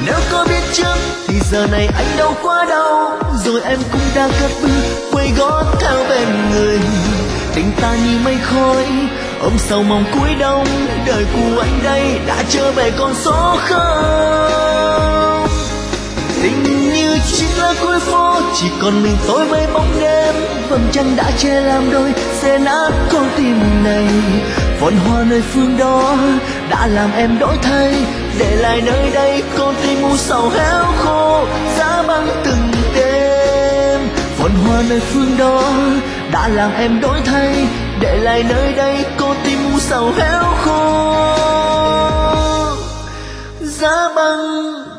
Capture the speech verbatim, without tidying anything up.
Nếu có biết trước thì giờ này anh đâu quá đau, rồi em cũng đã cất bước quay gót theo bên người. Tình ta như mây khói ôm sầu mong cuối đông, đời của anh đây đã trở về con số không. Tình như chiếc lá cuối phố, chỉ còn mình tôi với bóng đêm. Vầng trăng đã che làm đôi xé nát con tim này. Vườn hoa nơi phương đó đã làm em đổi thay, để lại nơi đây con tim u sầu héo khô giá băng từng đêm. Vườn hoa nơi phương đó đã làm em đổi thay, để lại nơi đây con tim u sầu héo khô giá băng